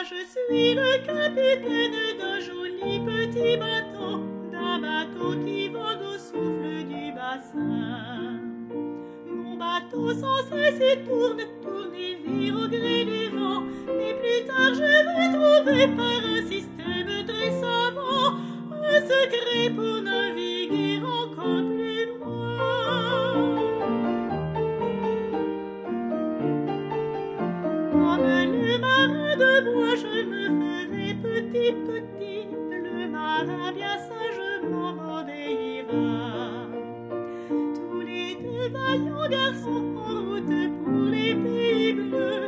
je suis le capitaine d'un joli petit bateau, d'un bateau qui vogue au souffle du bassin. Mon bateau sans cesse tourne, tourne et vire au gré du vent, mais plus tard je vais trouver par un système très savant un secret pour naviguer encore plus loin. Comme le marin de bois, je me ferai petit, petit, le marin bien sagement m'obéira. Tous les deux vaillants garçons en route pour les pays bleus,